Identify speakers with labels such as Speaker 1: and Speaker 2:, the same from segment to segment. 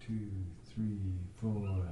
Speaker 1: 2, 3, 4.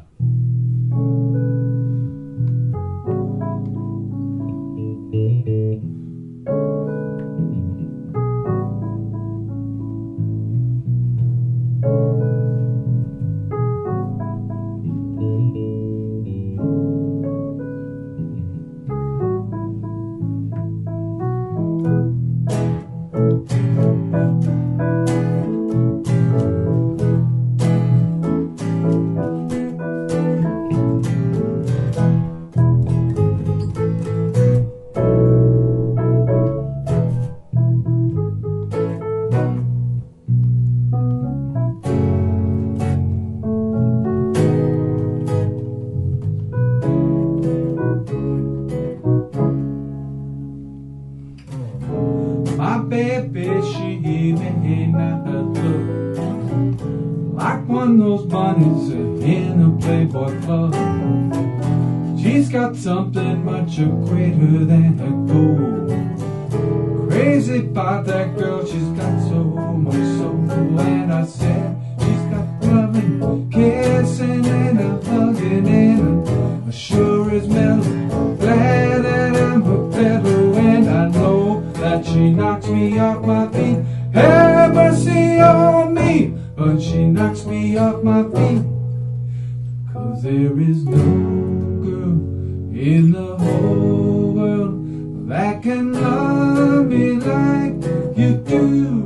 Speaker 1: My baby, she may not look like one of those bunnies in a Playboy club. She's got something much greater than a goal. Crazy about that girl, she's got so much soul. And I said, she's got loving, kissing, and a hugging, and a sure as mellow. Glad that I'm a fellow, and I know that she knocks me off my feet. Have mercy on me, but she knocks me off my feet. 'Cause there is no girl in the whole world that can love me like you do.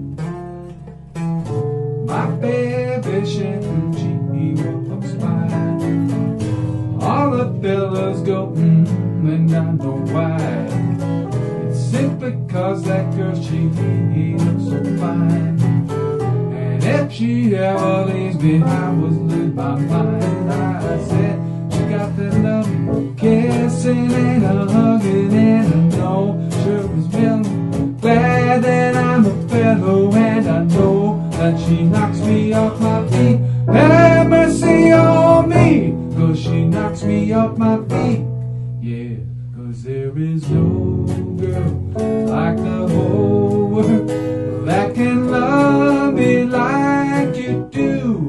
Speaker 1: My baby, she walks by, all the fellas go, and I know why. Simply because that girl, she looks so fine. And if she ever leaves me, I was lose my mind. I said, she got that loving, kissing, and a hugging, and I know sure as well. Glad that I'm a fellow, and I know that she knocks me off my feet. Have mercy on me, 'cause she knocks me off my feet. Yeah, 'cause there is no girl like the whole world that can love me like you do.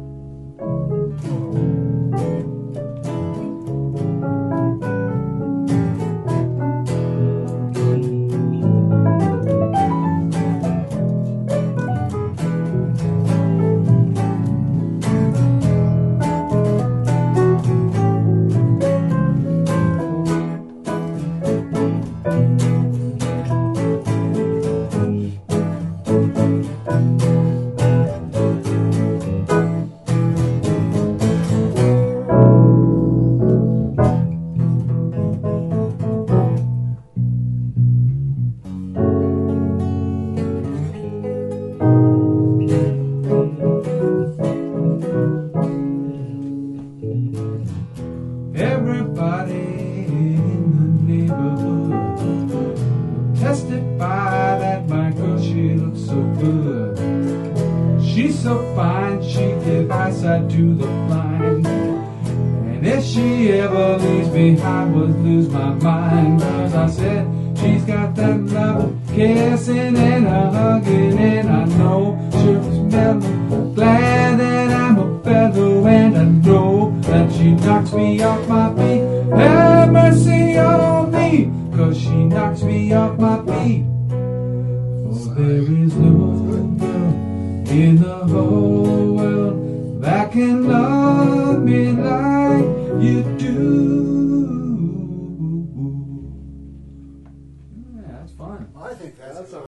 Speaker 1: Everybody in the neighborhood testify that my girl, she looks so good. She's so fine, she gives eyesight to the blind. And if she ever leaves me, I would lose my mind. 'Cause I said, she's got that love, kissing and a hugging, and I know sure as mellow. Glad that I'm a fellow, and I know that she knocks me off my feet. Have mercy on me, 'cause she knocks me off my feet. For there is no girl in the whole world that can love me like you do. Yeah, that's fun.
Speaker 2: I think that's